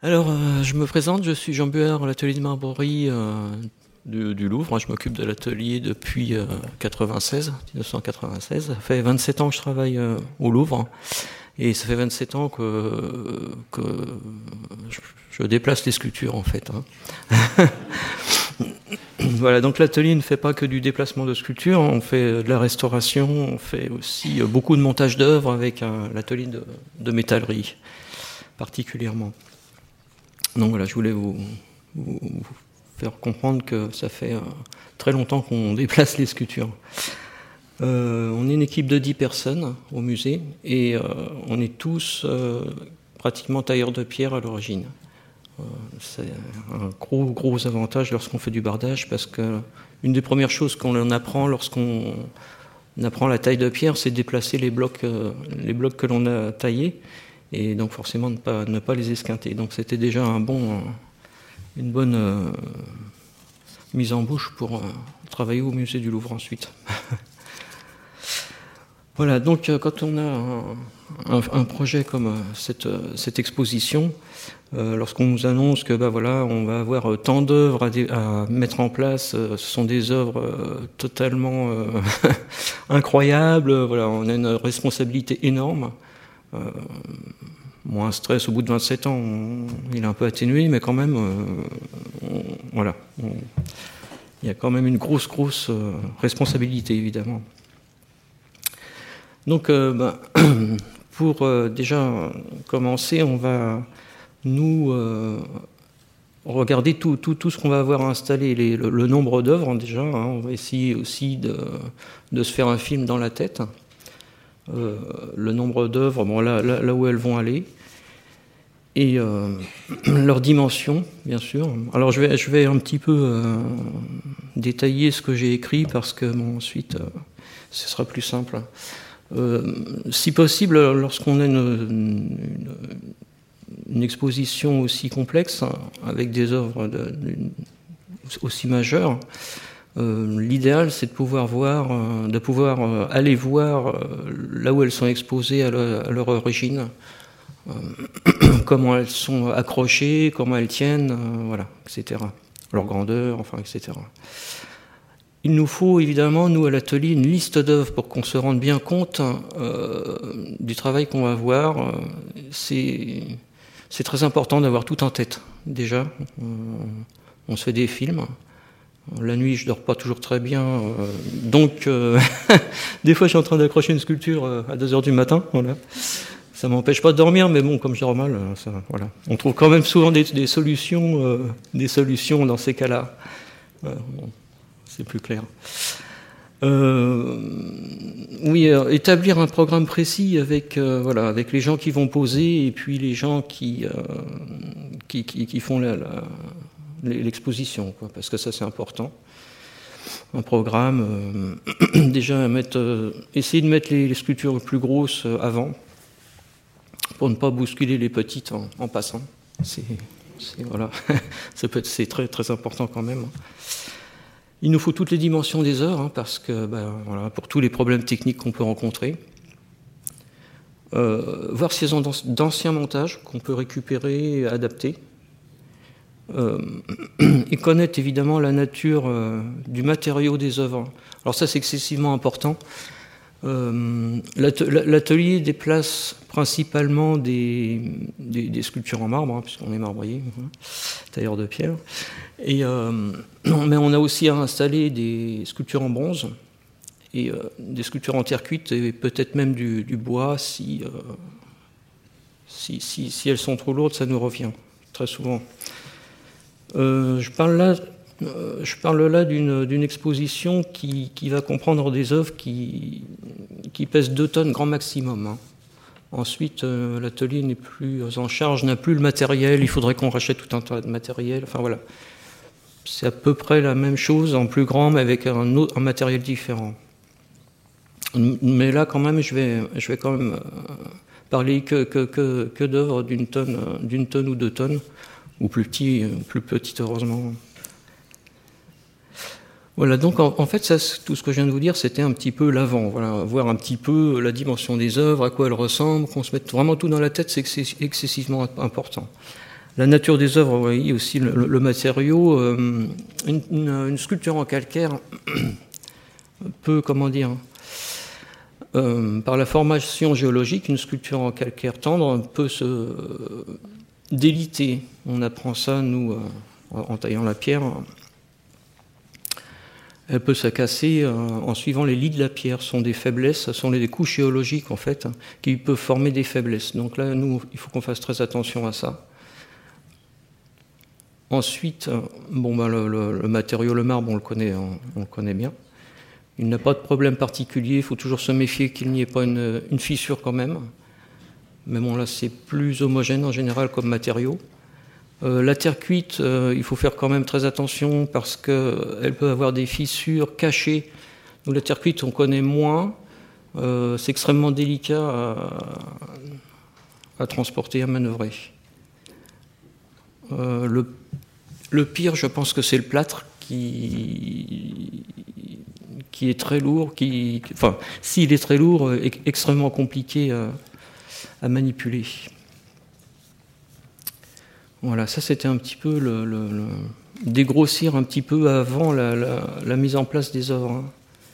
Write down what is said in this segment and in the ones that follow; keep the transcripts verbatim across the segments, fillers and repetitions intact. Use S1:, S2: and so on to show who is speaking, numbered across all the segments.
S1: Alors, euh, je me présente, je suis Jean Buard, à l'atelier de Marborie euh, du, du Louvre. Je m'occupe de l'atelier depuis euh, quatre-vingt-seize, dix-neuf cent quatre-vingt-seize. Ça fait vingt-sept ans que je travaille euh, au Louvre. Et ça fait vingt-sept ans que, que je, je déplace les sculptures, en fait. Hein. Voilà, donc l'atelier ne fait pas que du déplacement de sculptures, on fait de la restauration, on fait aussi beaucoup de montage d'œuvres avec l'atelier de, de métallerie, particulièrement. Donc voilà, je voulais vous, vous, vous faire comprendre que ça fait euh, très longtemps qu'on déplace les sculptures. Euh, on est une équipe de dix personnes au musée et euh, on est tous euh, pratiquement tailleurs de pierre à l'origine. Euh, c'est un gros gros avantage lorsqu'on fait du bardage parce que une des premières choses qu'on apprend lorsqu'on apprend la taille de pierre, c'est de déplacer les blocs, euh, les blocs que l'on a taillés. Et donc forcément ne pas, ne pas les esquinter. Donc c'était déjà un bon, une bonne euh, mise en bouche pour euh, travailler au musée du Louvre ensuite. Voilà, donc euh, quand on a un, un, un projet comme euh, cette, cette exposition, euh, lorsqu'on nous annonce que bah, voilà, on va avoir tant d'œuvres à, à mettre en place, euh, ce sont des œuvres euh, totalement euh, incroyables, voilà, on a une responsabilité énorme. Euh, moins un stress au bout de vingt-sept ans, on, il est un peu atténué, mais quand même, euh, on, voilà, on, il y a quand même une grosse, grosse euh, responsabilité, évidemment. Donc, euh, ben, pour euh, déjà commencer, on va nous euh, regarder tout, tout, tout ce qu'on va avoir installé, les, le, le nombre d'œuvres déjà. Hein, on va essayer aussi de, de se faire un film dans la tête. Euh, le nombre d'œuvres, bon, là, là, là où elles vont aller, et euh, leur dimension, bien sûr. Alors je vais, je vais un petit peu euh, détailler ce que j'ai écrit parce que bon, ensuite, euh, ce sera plus simple. Euh, si possible, lorsqu'on a une, une, une exposition aussi complexe, hein, avec des œuvres de, de, aussi majeures, Euh, l'idéal, c'est de pouvoir voir, euh, de pouvoir euh, aller voir euh, là où elles sont exposées à, le, à leur origine, euh, comment elles sont accrochées, comment elles tiennent, euh, voilà, et cetera. Leur grandeur, enfin, et cetera. Il nous faut évidemment, nous à l'atelier, une liste d'œuvres pour qu'on se rende bien compte euh, du travail qu'on va voir. C'est, c'est très important d'avoir tout en tête, déjà. Euh, on se fait des films. La nuit, je dors pas toujours très bien, euh, donc euh, des fois, je suis en train d'accrocher une sculpture euh, à deux heures du matin. Voilà. Ça m'empêche pas de dormir, mais bon, comme je dors mal, ça, voilà. On trouve quand même souvent des, des solutions, euh, des solutions dans ces cas-là. Euh, bon, c'est plus clair. Euh, oui, euh, établir un programme précis avec, euh, voilà, avec les gens qui vont poser et puis les gens qui, euh, qui, qui, qui font la, la l'exposition, quoi, parce que ça c'est important. Un programme, euh, déjà mettre, euh, essayer de mettre les, les sculptures les plus grosses euh, avant, pour ne pas bousculer les petites en, en passant. C'est, c'est, voilà, ça peut être, c'est très très important quand même. Il nous faut toutes les dimensions des œuvres, hein, parce que ben, voilà, pour tous les problèmes techniques qu'on peut rencontrer. Euh, voir s'ils ont d'anciens montages qu'on peut récupérer et adapter. Euh, et connaître évidemment la nature euh, du matériau des œuvres. Alors ça c'est excessivement important. Euh, l'atelier déplace principalement des, des, des sculptures en marbre, hein, puisqu'on est marbrier, hein, tailleur de pierre. Et, euh, mais on a aussi à installer des sculptures en bronze et euh, des sculptures en terre cuite et peut-être même du, du bois si, euh, si, si, si elles sont trop lourdes, ça nous revient très souvent. Euh, je parle là, euh, je parle là d'une, d'une exposition qui, qui va comprendre des œuvres qui, qui pèsent deux tonnes grand maximum. Hein. Ensuite, euh, l'atelier n'est plus en charge, n'a plus le matériel, il faudrait qu'on rachète tout un tas de matériel. Enfin voilà, c'est à peu près la même chose en plus grand, mais avec un, autre, un matériel différent. Mais là, quand même, je vais, je vais quand même parler que, que, que, que d'œuvres d'une tonne, d'une tonne ou deux tonnes. Ou plus petit, plus petite, heureusement. Voilà, donc en, en fait, ça, tout ce que je viens de vous dire, c'était un petit peu l'avant. Voilà, voir un petit peu la dimension des œuvres, à quoi elles ressemblent, qu'on se mette vraiment tout dans la tête, c'est excessivement important. La nature des œuvres, oui, aussi le, le matériau. Euh, une, une, une sculpture en calcaire peut, comment dire, euh, par la formation géologique, une sculpture en calcaire tendre peut se euh, déliter. On apprend ça, nous, euh, en taillant la pierre. Elle peut se casser euh, en suivant les lits de la pierre. Ce sont des faiblesses, ce sont des couches géologiques, en fait, hein, qui peuvent former des faiblesses. Donc là, nous, il faut qu'on fasse très attention à ça. Ensuite, bon, ben, le, le, le matériau, le marbre, on le connaît, on, on le connaît bien. Il n'a pas de problème particulier, il faut toujours se méfier qu'il n'y ait pas une, une fissure quand même. Mais bon, là, c'est plus homogène en général comme matériau. Euh, la terre cuite, euh, il faut faire quand même très attention parce qu'elle peut avoir des fissures cachées. Nous, la terre cuite, on connaît moins. Euh, c'est extrêmement délicat à, à transporter, à manœuvrer. Euh, le Le pire, je pense que c'est le plâtre qui, qui est très lourd, qui, enfin, s'il est très lourd, est extrêmement compliqué à, à manipuler. Voilà, ça c'était un petit peu le, le, le dégrossir un petit peu avant la, la, la mise en place des œuvres.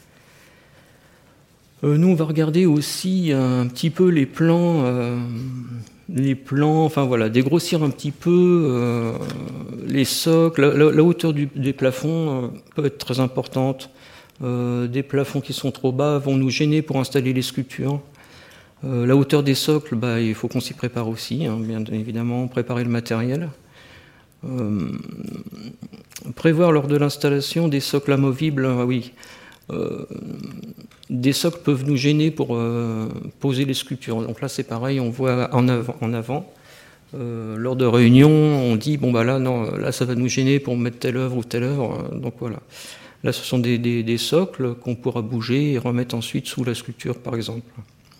S1: Euh, nous, on va regarder aussi un petit peu les plans. Euh, les plans, enfin voilà, dégrossir un petit peu euh, les socles, la, la, la hauteur du, des plafonds euh, peut être très importante. Euh, des plafonds qui sont trop bas vont nous gêner pour installer les sculptures. Euh, la hauteur des socles, bah, il faut qu'on s'y prépare aussi, hein, bien évidemment, préparer le matériel. Euh, prévoir lors de l'installation des socles amovibles, euh, oui. Euh, des socles peuvent nous gêner pour euh, poser les sculptures. Donc là, c'est pareil, on voit en avant. En avant. Euh, lors de réunions, on dit bon bah là non, là ça va nous gêner pour mettre telle œuvre ou telle œuvre. Donc voilà. Là, ce sont des, des, des socles qu'on pourra bouger et remettre ensuite sous la sculpture, par exemple.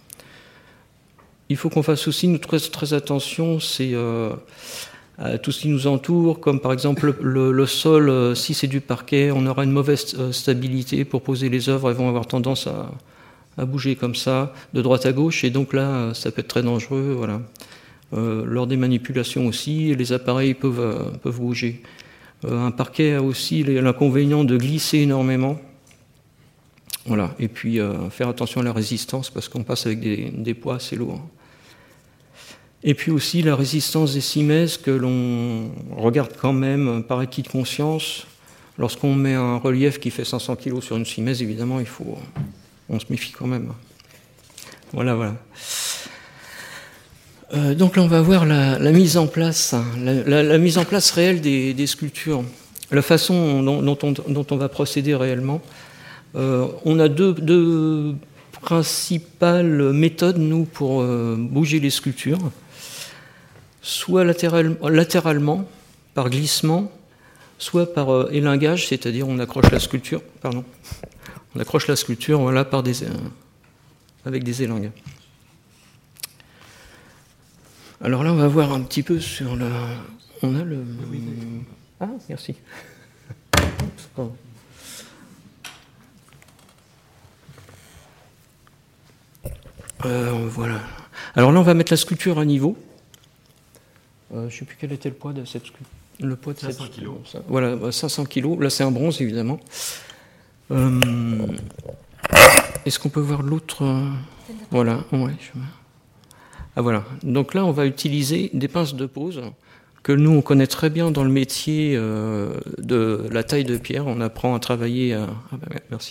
S1: Il faut qu'on fasse aussi nous très, très attention, c'est euh, à tout ce qui nous entoure, comme par exemple le, le sol, euh, si c'est du parquet, on aura une mauvaise euh, stabilité pour poser les œuvres, elles vont avoir tendance à, à bouger comme ça, de droite à gauche, et donc là, ça peut être très dangereux. Voilà. Euh, lors des manipulations aussi, les appareils peuvent, euh, peuvent bouger. Euh, un parquet a aussi l'inconvénient de glisser énormément. Voilà. Et puis euh, faire attention à la résistance, parce qu'on passe avec des, des poids assez lourds. Et puis aussi la résistance des cimaises que l'on regarde quand même par acquis de conscience. Lorsqu'on met un relief qui fait cinq cents kilos sur une cimaise, évidemment, il faut, on se méfie quand même. Voilà, voilà. Euh, donc là, on va voir la, la mise en place, la, la, la mise en place réelle des, des sculptures, la façon dont, dont, on, dont on va procéder réellement. Euh, on a deux, deux principales méthodes, nous, pour euh, bouger les sculptures. Soit latéral, latéralement, par glissement, soit par euh, élingage, c'est-à-dire on accroche la sculpture, pardon, on accroche la sculpture, voilà, par des, euh, avec des élingues. Alors là, on va voir un petit peu sur la, on a le, ah, merci. Euh, voilà. Alors là, on va mettre la sculpture à niveau. Euh, je ne sais plus quel était le poids de cette sculpture. Le poids de
S2: cinq cents kilos.
S1: Voilà, cinq cents kilos. Là, c'est un bronze, évidemment. Euh, Est-ce qu'on peut voir l'autre euh, Voilà. Ouais, je... Ah, voilà. Donc là, on va utiliser des pinces de pose que nous, on connaît très bien dans le métier euh, de la taille de pierre. On apprend à travailler... À... Ah, ben, merci.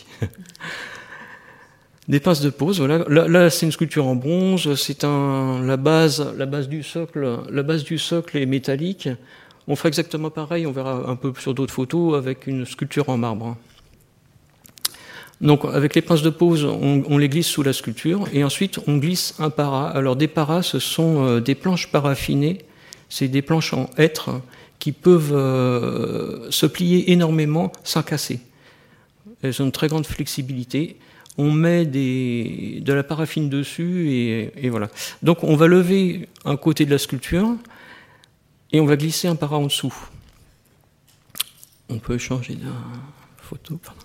S1: Des pinces de pose, voilà. Là, là c'est une sculpture en bronze. C'est un la base, la base du socle. La base du socle est métallique. On fera exactement pareil. On verra un peu sur d'autres photos avec une sculpture en marbre. Donc, avec les pinces de pose, on, on les glisse sous la sculpture et ensuite on glisse un para. Alors, des paras, ce sont euh, des planches paraffinées. C'est des planches en hêtre qui peuvent euh, se plier énormément sans casser. Elles ont une très grande flexibilité. On met des, de la paraffine dessus et, et voilà. Donc on va lever un côté de la sculpture et on va glisser un para en dessous. On peut changer de photo. Pardon.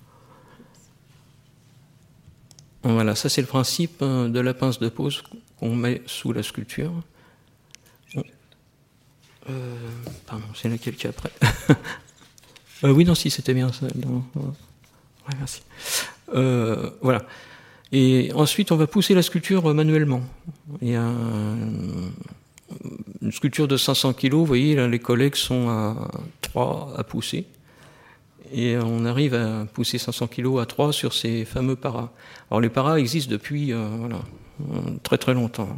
S1: Voilà, ça c'est le principe de la pince de pose qu'on met sous la sculpture. Euh, pardon, c'est laquelle qui est après euh, Oui, non, si, c'était bien ça. Non, ouais, merci. Euh, voilà. Et ensuite, on va pousser la sculpture manuellement. Il y a un, une sculpture de cinq cents kilos, vous voyez, là, les collègues sont à trois à pousser. Et on arrive à pousser cinq cents kilos à trois sur ces fameux paras. Alors les paras existent depuis euh, voilà, très très longtemps.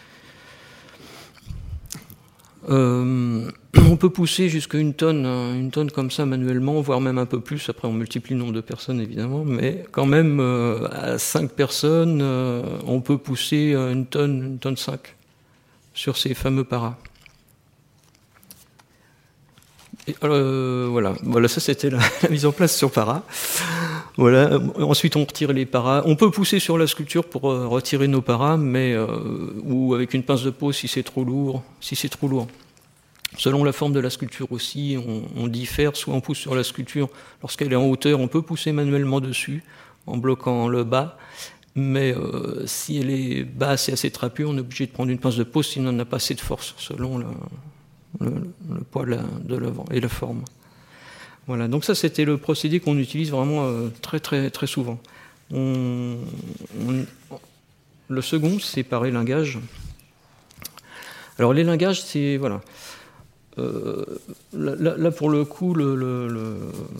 S1: Euh, on peut pousser jusqu'à une tonne, une tonne comme ça manuellement, voire même un peu plus. Après, on multiplie le nombre de personnes évidemment, mais quand même euh, à cinq personnes, euh, on peut pousser une tonne, une tonne cinq sur ces fameux paras. Et, euh, voilà, voilà, ça c'était la, la mise en place sur paras. Voilà. Ensuite, on retire les paras. On peut pousser sur la sculpture pour euh, retirer nos paras, mais euh, ou avec une pince de pose si c'est trop lourd. Si c'est trop lourd. Selon la forme de la sculpture aussi, on, on diffère. Soit on pousse sur la sculpture lorsqu'elle est en hauteur, on peut pousser manuellement dessus en bloquant le bas. Mais euh, si elle est basse et assez trapue, on est obligé de prendre une pince de pose, sinon on n'a pas assez de force selon le, le, le poids de, la, de l'œuvre et la forme. Voilà, donc ça c'était le procédé qu'on utilise vraiment euh, très très très souvent. On, on, le second, c'est par élingage. Alors l'élingage, c'est voilà. Euh, là, là pour le coup, le, le, le,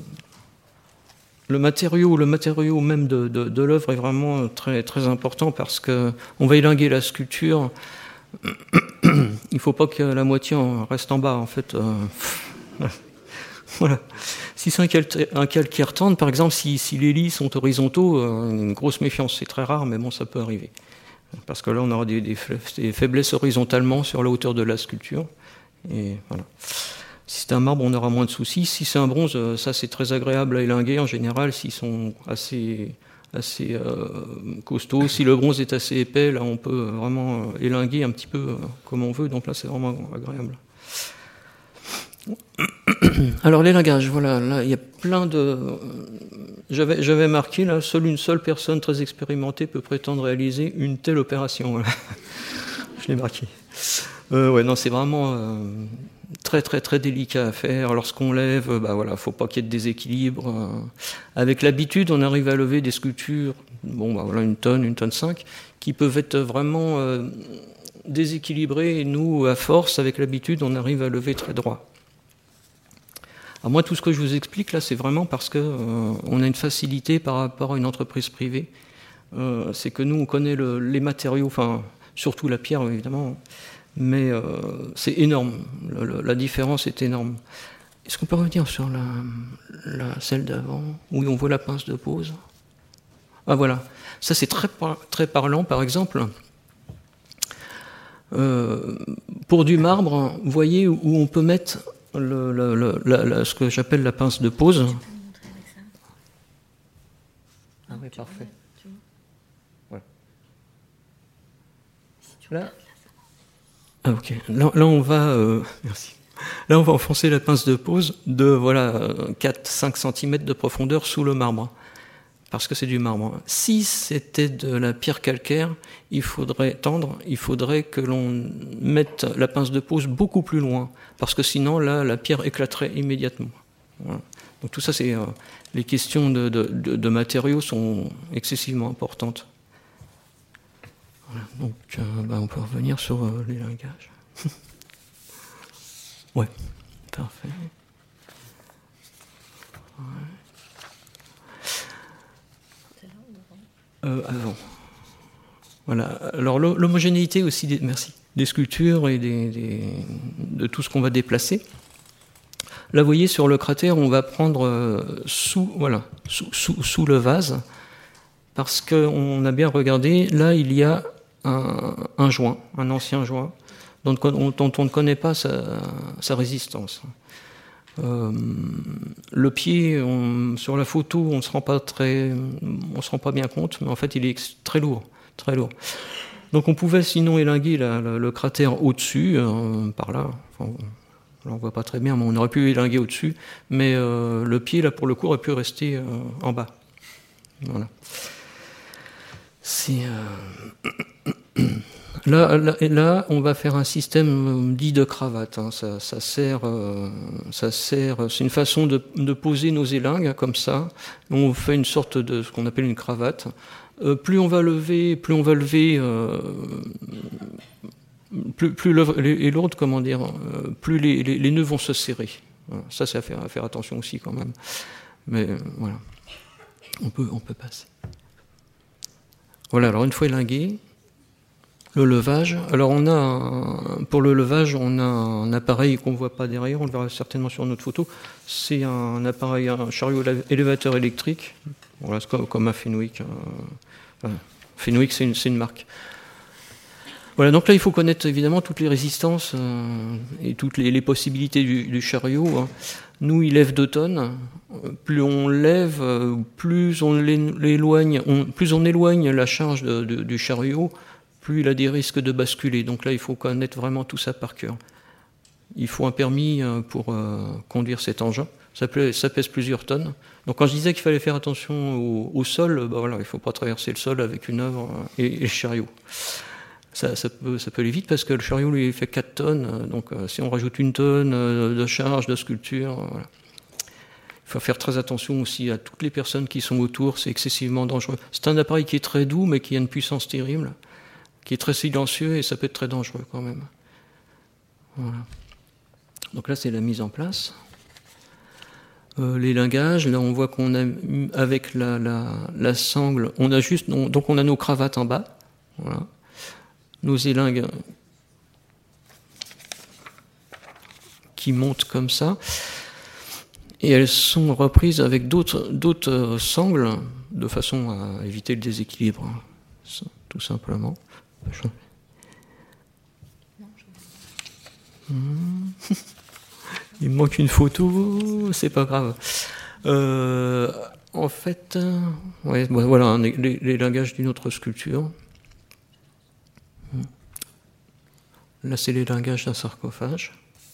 S1: le matériau, le matériau même de, de, de l'œuvre est vraiment très très important parce que on va élinguer la sculpture. Il ne faut pas que la moitié reste en bas, en fait. Euh, Voilà. Si c'est un, cal- un calcaire tendre, par exemple, si, si les lits sont horizontaux, euh, une grosse méfiance, c'est très rare, mais bon, ça peut arriver. Parce que là, on aura des, des, des faiblesses horizontalement sur la hauteur de la sculpture. Et voilà. Si c'est un marbre, on aura moins de soucis. Si c'est un bronze, ça c'est très agréable à élinguer en général, s'ils sont assez, assez euh, costauds. Si le bronze est assez épais, là, on peut vraiment élinguer un petit peu euh, comme on veut, donc là, c'est vraiment agréable. Alors l'élingage, voilà, là il y a plein de. J'avais, j'avais marqué là, seule une seule personne très expérimentée peut prétendre réaliser une telle opération. Voilà. Je l'ai marqué. Euh, ouais, non, c'est vraiment euh, très très très délicat à faire. Lorsqu'on lève, bah voilà, faut pas qu'il y ait de déséquilibre. Euh, avec l'habitude, on arrive à lever des sculptures, bon, bah voilà, une tonne, une tonne cinq, qui peuvent être vraiment euh, déséquilibrées. Et nous, à force, avec l'habitude, on arrive à lever très droit. Alors moi, tout ce que je vous explique là, c'est vraiment parce que euh, on a une facilité par rapport à une entreprise privée. Euh, c'est que nous, on connaît le, les matériaux, enfin surtout la pierre évidemment, mais euh, c'est énorme. Le, le, la différence est énorme. Est-ce qu'on peut revenir sur la, la celle d'avant où on voit la pince de pose? Ah voilà, ça c'est très très parlant. Par exemple, euh, pour du marbre, vous voyez où on peut mettre Le, le, le, la, la, ce que j'appelle la pince de pose. Tu peux me montrer avec ça? Ah oui, parfait. Ouais. Là, ah, ok. Là, là, on va, euh, merci. Là, on va enfoncer la pince de pose de voilà quatre à cinq centimètres de profondeur sous le marbre, parce que c'est du marbre. Si c'était de la pierre calcaire, il faudrait tendre, il faudrait que l'on mette la pince de pose beaucoup plus loin, parce que sinon, là, la pierre éclaterait immédiatement. Voilà. Donc tout ça, c'est euh, les questions de, de, de, de matériaux sont excessivement importantes. Voilà. Donc, euh, bah, on peut revenir sur euh, l'élingage. Ouais, parfait. Ouais. Euh, avant. Voilà. Alors l'homogénéité aussi des, merci, des sculptures et des, des, de tout ce qu'on va déplacer. Là, vous voyez, sur le cratère, on va prendre euh, sous, voilà, sous, sous, sous le vase, parce qu'on a bien regardé, là, il y a un, un joint, un ancien joint, dont, dont on ne connaît pas sa, sa résistance. Euh, le pied, on, sur la photo, on ne se rend pas très, on se rend pas bien compte, mais en fait, il est très lourd, très lourd. Donc, on pouvait sinon élinguer la, la, le cratère au-dessus, euh, par là. Enfin, là, on voit pas très bien, mais on aurait pu élinguer au-dessus, mais euh, le pied, là, pour le coup, aurait pu rester euh, en bas. Voilà. C'est euh... Là, là, là, on va faire un système dit de cravate. Hein. Ça, ça sert, euh, ça sert. C'est une façon de, de poser nos élingues comme ça. On fait une sorte de ce qu'on appelle une cravate. Euh, plus on va lever, plus on va lever, euh, plus, plus l'œuvre est lourde, comment dire, euh, plus les, les, les nœuds vont se serrer. Voilà. Ça, c'est à faire, à faire attention aussi quand même. Mais euh, voilà, on peut, on peut passer. Voilà. Alors une fois élingué. Le levage. Alors on a un, pour le levage, on a un appareil qu'on ne voit pas derrière, on le verra certainement sur notre photo. C'est un appareil, un chariot élévateur électrique. Voilà, c'est comme, comme un Fenwick. Enfin, Fenwick, c'est une, c'est une marque. Voilà, donc là il faut connaître évidemment toutes les résistances euh, et toutes les, les possibilités du, du chariot. Hein. Nous, il lève deux tonnes. Plus on lève, plus on l'éloigne, on, plus on éloigne la charge de, de, du chariot, plus il a des risques de basculer. Donc là, il faut connaître vraiment tout ça par cœur. Il faut un permis pour euh, conduire cet engin. Ça, peut, ça pèse plusieurs tonnes. Donc quand je disais qu'il fallait faire attention au, au sol, bah voilà, il ne faut pas traverser le sol avec une œuvre et, et le chariot. Ça, ça, peut, ça peut aller vite parce que le chariot lui fait quatre tonnes. Donc euh, si on rajoute une tonne euh, de charge, de sculpture, euh, voilà. Il faut faire très attention aussi à toutes les personnes qui sont autour. C'est excessivement dangereux. C'est un appareil qui est très doux, mais qui a une puissance terrible, qui est très silencieux et ça peut être très dangereux quand même. Voilà. Donc là, c'est la mise en place. Euh, les lingages, là, on voit qu'on a, avec la, la, la sangle, on a juste, donc on a nos cravates en bas. Voilà. Nos élingues qui montent comme ça. Et elles sont reprises avec d'autres, d'autres sangles de façon à éviter le déséquilibre, tout simplement. Il me manque une photo, c'est pas grave. Euh, en fait, ouais, voilà hein, les, les lingages d'une autre sculpture. Là, c'est les lingages d'un sarcophage.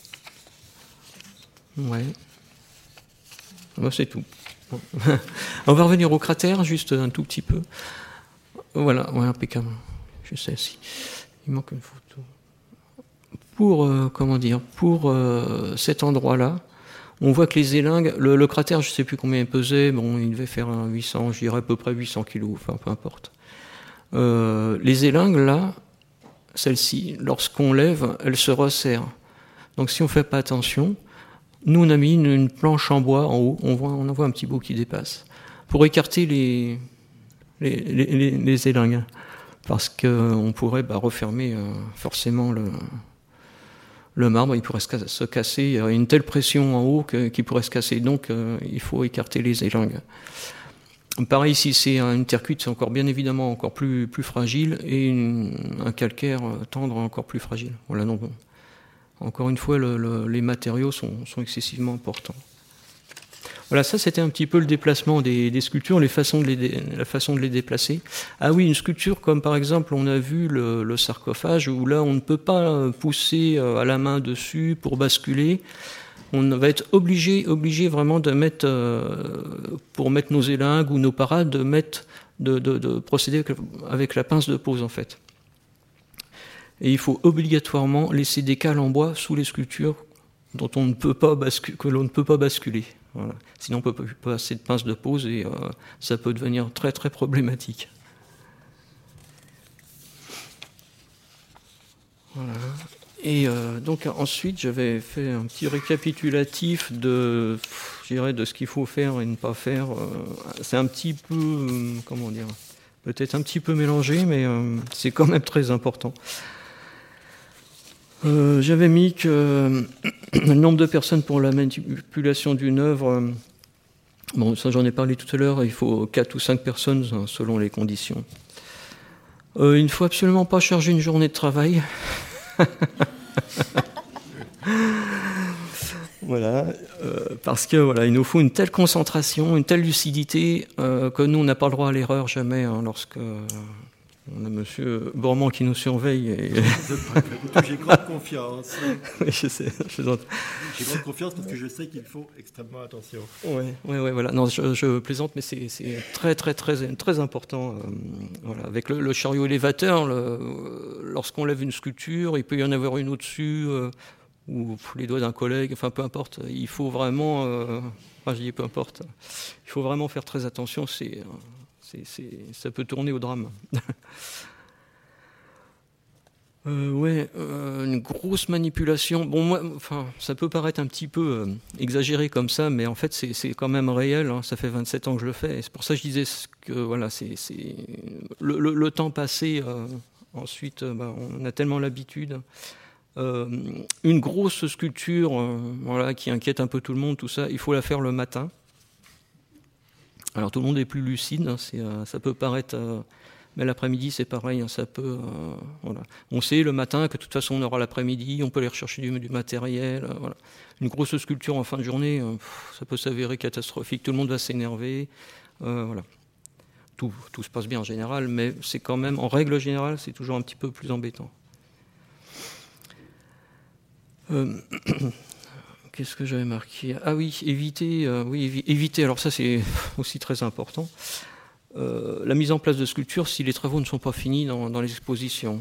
S1: Ouais. Bon, c'est tout. Bon. On va revenir au cratère, juste un tout petit peu. Voilà, ouais, impeccable. Je sais si. Il manque une photo. Pour, euh, comment dire, pour euh, cet endroit-là, on voit que les élingues, le, le cratère, je ne sais plus combien il pesait, bon, il devait faire un huit cents, je dirais à peu près huit cents kilos, enfin, peu importe. Euh, les élingues, là, celles-ci, lorsqu'on lève, elles se resserrent. Donc si on ne fait pas attention, nous, on a mis une, une planche en bois en haut, on, voit, on en voit un petit bout qui dépasse, pour écarter les, les, les, les, les élingues, parce qu'on pourrait bah, refermer euh, forcément le, le marbre, il pourrait se, se casser, il y a une telle pression en haut que, qu'il pourrait se casser, donc euh, il faut écarter les élingues. Pareil, si c'est une terre cuite, c'est encore bien évidemment encore plus, plus fragile, et une, un calcaire tendre encore plus fragile. Voilà, donc, encore une fois, le, le, les matériaux sont, sont excessivement importants. Voilà, ça c'était un petit peu le déplacement des, des sculptures, les façons de les, la façon de les déplacer. Ah oui, une sculpture comme par exemple, on a vu le, le sarcophage, où là on ne peut pas pousser à la main dessus pour basculer. On va être obligé, obligé vraiment de mettre, euh, pour mettre nos élingues ou nos parades, de, mettre, de, de, de procéder avec, avec la pince de pose en fait. Et il faut obligatoirement laisser des cales en bois sous les sculptures dont on ne peut pas basculer, que l'on ne peut pas basculer. Voilà. Sinon on ne peut pas passer de pince de pose et euh, ça peut devenir très très problématique. Voilà. Et euh, donc ensuite, j'avais fait un petit récapitulatif de, je dirais, de ce qu'il faut faire et ne pas faire. C'est un petit peu, euh, comment dire, peut-être un petit peu mélangé, mais euh, c'est quand même très important. Euh, j'avais mis que euh, le nombre de personnes pour la manipulation d'une œuvre, euh, bon, ça j'en ai parlé tout à l'heure, il faut quatre ou cinq personnes hein, selon les conditions. Euh, il ne faut absolument pas charger une journée de travail. Voilà, euh, parce que voilà, il nous faut une telle concentration, une telle lucidité euh, que nous on n'a pas le droit à l'erreur jamais hein, lorsque On a monsieur Bormand qui nous surveille. Et...
S2: J'ai grande confiance.
S1: Oui, je sais. Je
S2: J'ai grande confiance parce que je sais qu'il faut extrêmement attention.
S1: Oui, ouais, ouais, voilà. Non, je, je plaisante, mais c'est très, très, très, très important. Euh, voilà. Avec le, le chariot élévateur, le, lorsqu'on lève une sculpture, il peut y en avoir une au-dessus, euh, ou les doigts d'un collègue, enfin peu importe. Il faut vraiment, euh, enfin je dis peu importe, il faut vraiment faire très attention. C'est C'est, c'est, ça peut tourner au drame. euh, ouais, euh, une grosse manipulation. Bon, moi, enfin, ça peut paraître un petit peu euh, exagéré comme ça, mais en fait, c'est, c'est quand même réel. Hein. Ça fait vingt-sept ans que je le fais. Et c'est pour ça que je disais que voilà, c'est, c'est le, le, le temps passé. Euh, ensuite, euh, bah, on a tellement l'habitude. Euh, une grosse sculpture, euh, voilà, qui inquiète un peu tout le monde, tout ça. Il faut la faire le matin. Alors tout le monde est plus lucide, hein, c'est, euh, ça peut paraître, euh, mais l'après-midi c'est pareil, hein, ça peut, euh, voilà. On sait le matin que de toute façon on aura l'après-midi, on peut aller rechercher du, du matériel, euh, voilà. Une grosse sculpture en fin de journée, euh, pff, ça peut s'avérer catastrophique, tout le monde va s'énerver, euh, voilà. Tout, tout se passe bien en général, mais c'est quand même, en règle générale, c'est toujours un petit peu plus embêtant. Euh, Qu'est-ce que j'avais marqué ? Ah oui, éviter, euh, oui, éviter. Alors ça, c'est aussi très important. Euh, la mise en place de sculptures si les travaux ne sont pas finis dans, dans les expositions.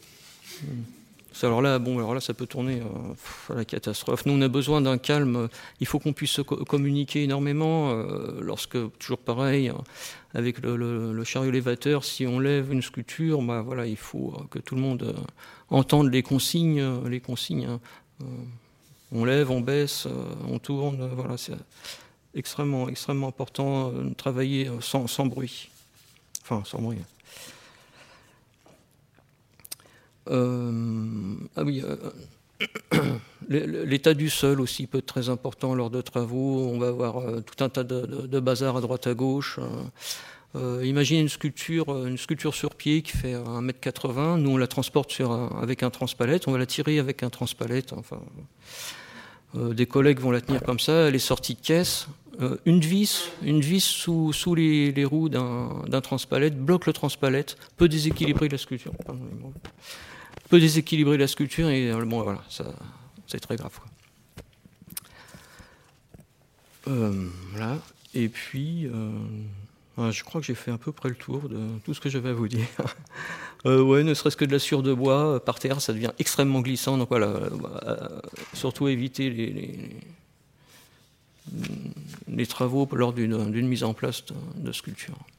S1: Alors là, bon, alors là, ça peut tourner euh, à la catastrophe. Nous, on a besoin d'un calme. Il faut qu'on puisse co- communiquer énormément. Euh, lorsque, toujours pareil, avec le, le, le chariot élévateur, si on lève une sculpture, bah, voilà, il faut que tout le monde euh, entende les consignes. Les consignes. Hein. Euh, On lève, on baisse, on tourne, voilà, c'est extrêmement, extrêmement important de travailler sans, sans bruit. Enfin, sans bruit. Euh, ah oui, euh, l'état du sol aussi peut être très important lors de travaux. On va avoir euh, tout un tas de, de, de bazar à droite à gauche. Euh, imaginez une sculpture, une sculpture sur pied qui fait un mètre quatre-vingts. Nous, on la transporte sur un, avec un transpalette. On va la tirer avec un transpalette. Enfin... Euh, des collègues vont la tenir comme ça, elle est sortie de caisse. Euh, une vis, une vis sous, sous les, les roues d'un, d'un transpalette bloque le transpalette, peut déséquilibrer la sculpture. Peut déséquilibrer la sculpture et bon, voilà, ça, c'est très grave. Quoi. Euh, voilà. Et puis, euh, je crois que j'ai fait à peu près le tour de tout ce que j'avais à vous dire. Euh, ouais, ne serait-ce que de la sciure de bois, euh, par terre, ça devient extrêmement glissant. Donc voilà, euh, surtout éviter les, les, les travaux lors d'une, d'une mise en place de, de sculpture.